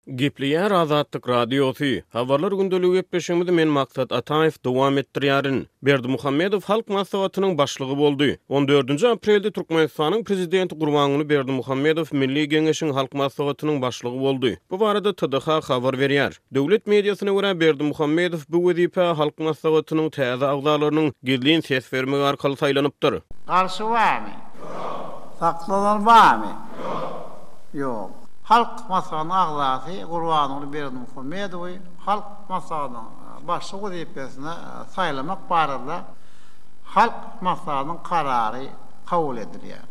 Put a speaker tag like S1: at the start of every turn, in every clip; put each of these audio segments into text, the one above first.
S1: Gipliyar Azatlyk radiosu. Habarlar gündölügi gepleşigimizde men Maksat Ataev dowam etdirýärin. Berdimuhammedow halk maslahatynyň başlygy boldy. 14-nji aprelde Türkmenistanyň prezidenti Gurbanuly Berdimuhammedow Milli Geňeşiň halk maslahatynyň başlygy boldy. Bu barada TDH habar berýär. Döwlet mediasyna görä Berdimuhammedow bu wezipe halk maslahatynyň täze agzalarynyň gizlin ses bermegi arkaly saýlanypdyr.
S2: Garşy barmy? Saklanan barmy? Yok. Halk maslahatynyň agzasy Gurbanuly Berdimuhammedow halk maslahatynyň başlygy wezipesine saýlamak barada halk maslahatynyň karary kabul edilýär.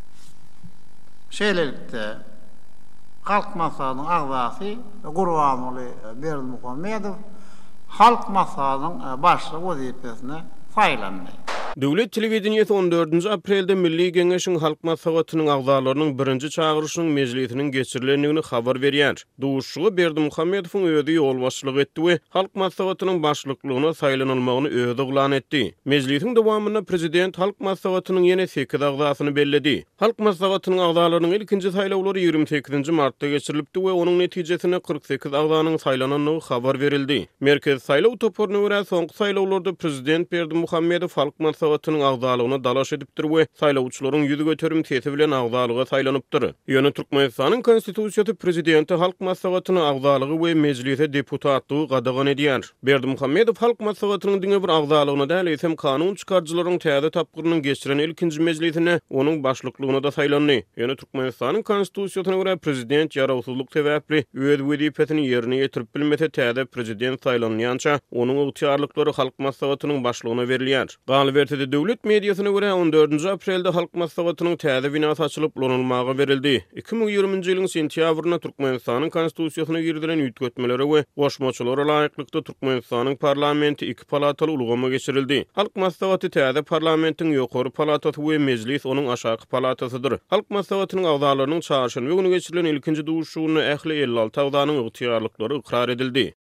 S2: Şeýlelikde halk maslahatynyň agzasy Gurbanuly Berdimuhammedow halk maslahatynyň başlygy wezipesine saýlandy.
S1: Döwlet telewizionyasy 14-nji aprelde Milli Geňeşiň halk maslahatynyň agzalarynyň birinji çağırışynyň mejlisiniň geçirilendigini habar berýär. Duşugy Berdimuhammedowyň özi ýol başçylyk etdi we halk maslahatynyň başlyklygyna saýlanylmagyny özi oglan etdi. Mejlisiň dowamynda prezident halk maslahatynyň ýene 8 agzasyny belledi. Halk maslahatynyň agzalarynyň ilkinji saýlawlary 28-nji martda geçirilipdi we onuň netijesinde 48 agzanyň saýlananyny habar berildi. Merkez saýlaw toporuny görä soňky saýlawlarda prezident Berdimuhammedow halk maslahatynyň agzalygyna dalaş edipdir we saýlawçylaryň ýüzi göterim sesi bilen agzalyga saýlanypdyr. Ýöne Türkmenistanyň konstitusiýasy prezidenti halk maslahatynyň agzalygy we mejlise deputatlygy gadagan edýär. Berdimuhammedow halk maslahatynyň diňe bir agzalygyna däl hem kanun çykarjylaryň täze tapgyryny geçiren ilkinji mejlisine onuň başlyklygyna da saýlandy. Ýöne Türkmenistanyň konstitusiýasyna görä prezident ýarawsuzlyk sebäpli öz wezipesini ýerine ýetirip bilmese täze prezident saýlanýança onuň ygtyýarlyklary halk maslahatynyň başlygyna berilýär. Galbertede döwlet mediasyna görä 14-nji aprelde halk maslahatynyň täze binasy açylyp ulanymagy berildi. 2020-nji ýylyň sentýabryna Türkmenistanyň konstitusiýasyna girdilen ýütgetmeleri we goşmaçylara laýyklykda Türkmenistanyň parlamenti 2 palataly ulgama geçirildi. Halk maslahaty täze parlamentiň ýokary palatasy we mejlis onuň aşaky palatasydyr. Halk maslahatynyň agzalarynyň çağrışyny we güni geçirilen ilkinji duşugyny ähli 56 agzanyň ygtyýarlyklary ikrar edildi.